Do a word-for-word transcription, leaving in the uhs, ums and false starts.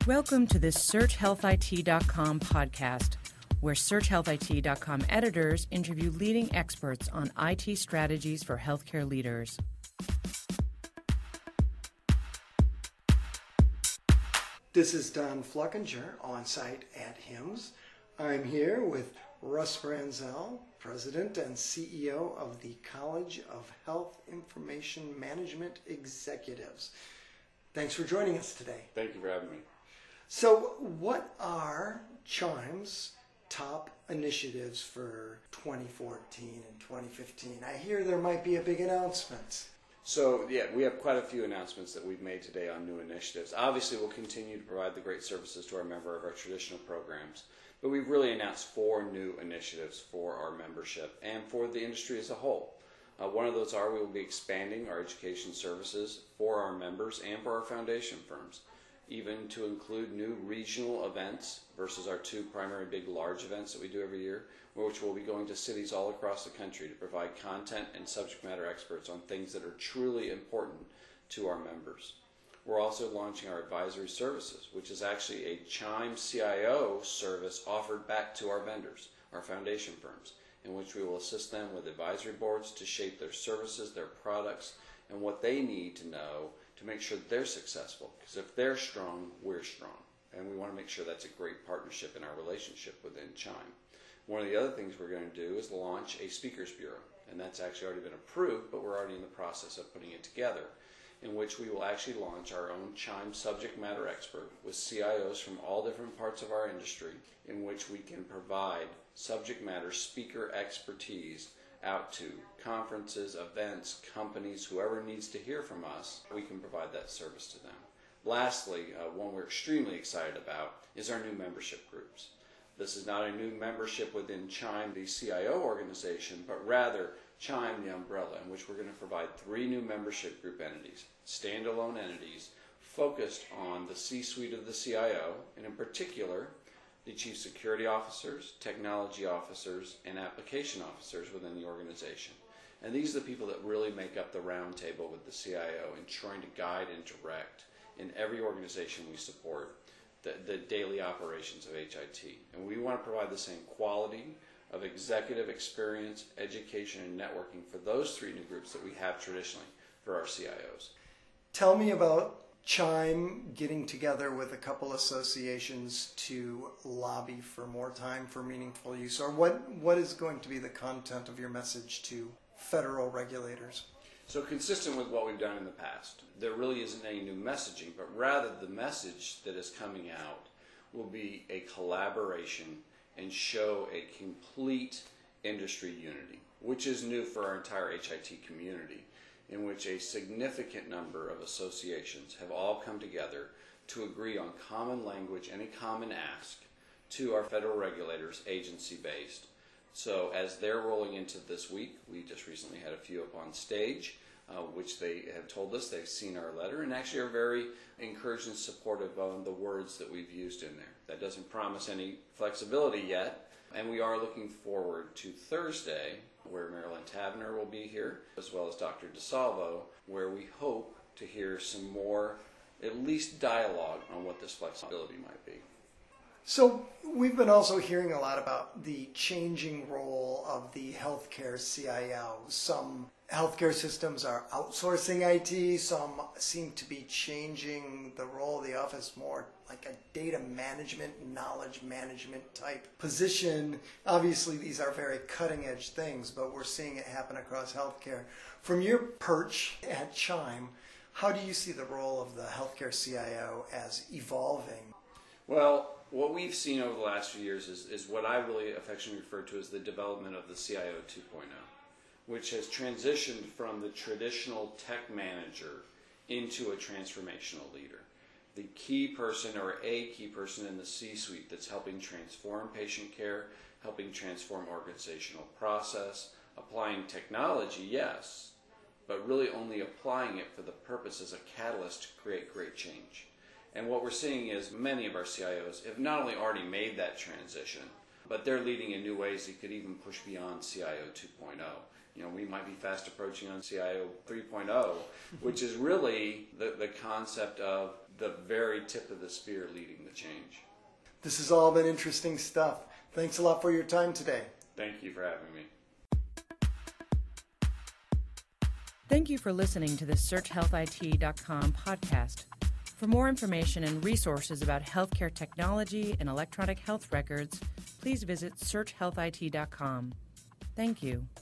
Welcome to the Search Health I T dot com podcast, where Search Health I T dot com editors interview leading experts on I T strategies for healthcare leaders. This is Don Fluckinger on site at HIMSS. I'm here with Russ Branzell, President and C E O of the College of Health Information Management Executives. Thanks for joining us today. Thank you for having me. So, what are CHIME's top initiatives for twenty fourteen and twenty fifteen? I hear there might be a big announcement. So, yeah, we have quite a few announcements that we've made today on new initiatives. Obviously, we'll continue to provide the great services to our member of our traditional programs, but we've really announced four new initiatives for our membership and for the industry as a whole. Uh, one of those are we will be expanding our education services for our members and for our foundation firms, even to include new regional events versus our two primary big large events that we do every year, which will be going to cities all across the country to provide content and subject matter experts on things that are truly important to our members. We're also launching our advisory services, which is actually a CHIME C I O service offered back to our vendors, our foundation firms, in which we will assist them with advisory boards to shape their services, their products, and what they need to know to make sure that they're successful. Because if they're strong, we're strong. And we want to make sure that's a great partnership in our relationship within CHIME. One of the other things we're going to do is launch a speakers bureau. And that's actually already been approved, but we're already in the process of putting it together, in which we will actually launch our own CHIME subject matter expert with C I Os from all different parts of our industry, in which we can provide subject matter speaker expertise out to conferences, events, companies, whoever needs to hear from us, we can provide that service to them. Lastly, uh, one we're extremely excited about is our new membership groups. This is not a new membership within CHIME, the C I O organization, but rather CHIME, the umbrella, in which we're going to provide three new membership group entities, standalone entities, focused on the C-suite of the C I O, and in particular, the chief security officers, technology officers, and application officers within the organization. And these are the people that really make up the round table with the C I O in trying to guide and direct in every organization we support the, the daily operations of H I T. And we want to provide the same quality of executive experience, education, and networking for those three new groups that we have traditionally for our C I Os. Tell me about CHIME getting together with a couple associations to lobby for more time for meaningful use, or what, what is going to be the content of your message to federal regulators? So consistent with what we've done in the past, there really isn't any new messaging, but rather the message that is coming out will be a collaboration and show a complete industry unity, which is new for our entire H I T community, in which a significant number of associations have all come together to agree on common language and a common ask to our federal regulators, agency-based. So as they're rolling into this week, we just recently had a few up on stage, uh, which they have told us they've seen our letter and actually are very encouraged and supportive of the words that we've used in there. That doesn't promise any flexibility yet, and we are looking forward to Thursday, where Marilyn Tavener will be here, as well as Doctor DeSalvo, where we hope to hear some more, at least dialogue on what this flexibility might be. So we've been also hearing a lot about the changing role of the healthcare C I O. Some healthcare systems are outsourcing I T, some seem to be changing the role of the office more like a data management, knowledge management type position. Obviously these are very cutting edge things, but we're seeing it happen across healthcare. From your perch at CHIME, how do you see the role of the healthcare C I O as evolving? Well, what we've seen over the last few years is, is what I really affectionately refer to as the development of the C I O two point oh, which has transitioned from the traditional tech manager into a transformational leader. The key person or a key person in the C-suite that's helping transform patient care, helping transform organizational process, applying technology, yes, but really only applying it for the purpose as a catalyst to create great change. And what we're seeing is many of our C I Os have not only already made that transition, but they're leading in new ways that could even push beyond C I O two point oh. You know, we might be fast approaching on C I O three point oh, which is really the, the concept of the very tip of the spear leading the change. This has all been interesting stuff. Thanks a lot for your time today. Thank you for having me. Thank you for listening to the search health I T dot com podcast. For more information and resources about healthcare technology and electronic health records, please visit search health I T dot com. Thank you.